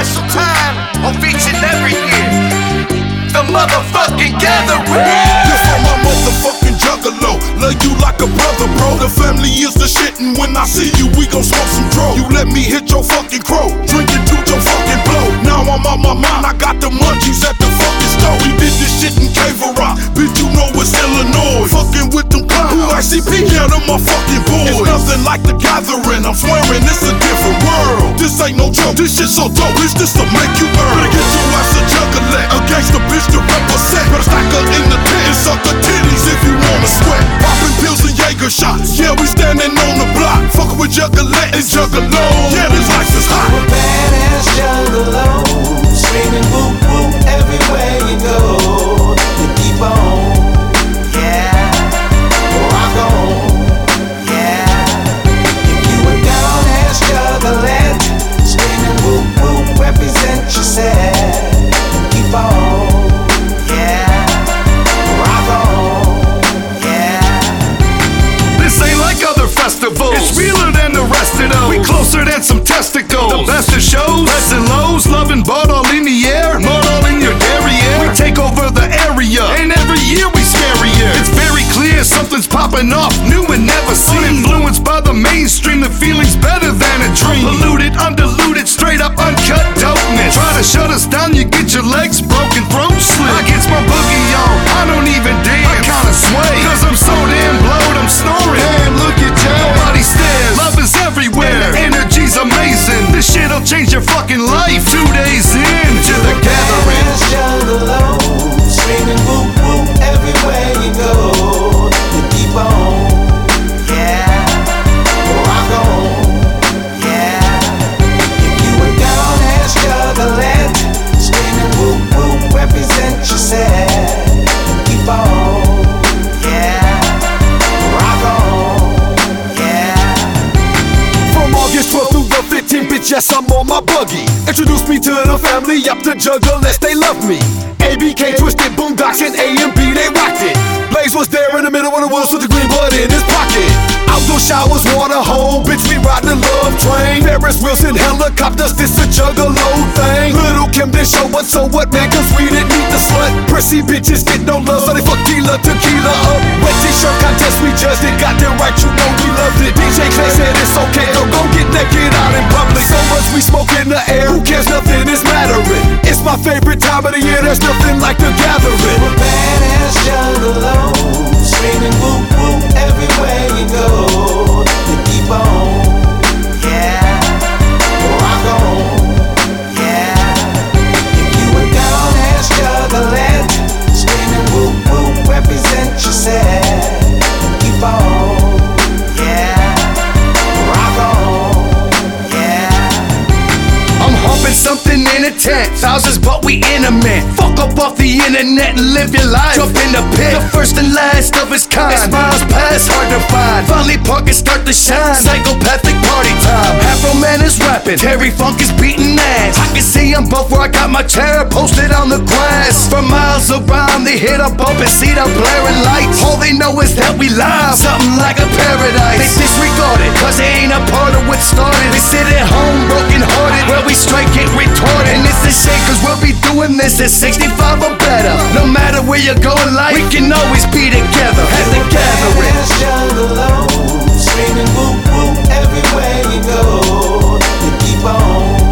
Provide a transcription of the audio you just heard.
special time of each and every year. The motherfucking gathering. You're from my motherfucking juggalo. Love you like a brother, bro. The family is the shit, and when I see you, we gon' smoke some dro. You let me hit your fucking crow, drink it to your fucking blow. Now I'm on my mind, I got the munchies at the fucking store. We did this shit in Cave Rock, bitch, you know it's Illinois. Fucking with them clowns, who ICP, yeah, them my fucking boys. It's nothing like the gathering, I'm swearing it's a different world. This ain't no joke, this shit so dope, it's just to make you earn. Better get your ass a juggalette, a gangsta bitch to represent. Better stack her in the tent and suck her titties if you wanna sweat. Popping pills and Jaeger shots, yeah, we standing on the block. Fuckin' with juggalette and juggalo, yeah, this life is hot. We're badass juggalos, screaming whoop whoop everywhere you go. You keep on, yeah, rock on, yeah. If you a down-ass juggalette, screaming whoop whoop, represent yourself. Keep on, yeah, rock on, yeah. This ain't like other festivals, it's realer than the rest of those. We closer than some testicles. The best of shows, less and lows, loving bought all in the air, mud all in your derriere. We take over the area, and every year we scarier. It's very clear something's popping off, new and never seen. Influenced by the mainstream, the feeling's better than a dream. Polluted, undiluted, straight up uncut dopeness. Try to shut us down, you get your legs broken, throat slit. I get my boogie on, I don't even dance, I kinda sway, cause I'm so damn blowed, I'm snoring. Damn, look at you, nobody stares. Love is everywhere, the energy's amazing. This shit'll change your fucking life. 2 days in to the gathering. Badass juggalos, screaming whoop whoop everywhere you go. You keep on, yeah, rock on, yeah. If you a down-ass juggalette, screaming whoop whoop, represent yourself. Keep on, yeah, rock on, yeah. From August 12th through the 15th, bitch, yes, I'm on my buggy. Introduce me to the family, up the juggalettes, they love me. ABK, Twisted, Boondocks, and AMB, they rocked it. Blaze was there in the middle of the woods with the green bud in his pocket. Outdoor showers, water hole, bitch, we ride the love train. Ferris Wilson, helicopters, this a juggalo thing. Little Kim didn't show us, so what, man, cause we didn't need the slut. Prissy bitches get no love, so they fuck tequila up. Wet t-shirt contest, we judged it, got it right, you know we loved it. DJ Clay said it's okay, go get naked out in public. So much we smoke in the air, who cares, nothing is mattering. It's my favorite time of the year, there's nothing like the gathering. We're badass juggalos, screaming whoop whoop everywhere you go. You keep on, yeah, rock on, yeah. If you a down-ass juggalette, screaming whoop whoop, represent yourself. Keep on, yeah, rock on, yeah. I'm humping something in a tent, thousands but we intimate. Fuck up off the internet and live your life. Jump in the pit, the first and last of its kind. It's miles past, hard to find. Finally park and start to shine. Psychopathic party time. Afro Man is rapping, Terry Funk is beating ass. I can see them both where I got my chair posted on the grass. For miles around they hit a bump and see the blaring lights. All they know is that we live, something like a paradise. They disregard it, cause they ain't a part of what started. They sit at home broken hearted, where we straight get retarded. And it's a shame cause we'll be doing this at 65 or better. No matter where you go in life, we can always be together at the gathering. Badass juggalos, screaming whoop whoop everywhere you go. You keep on,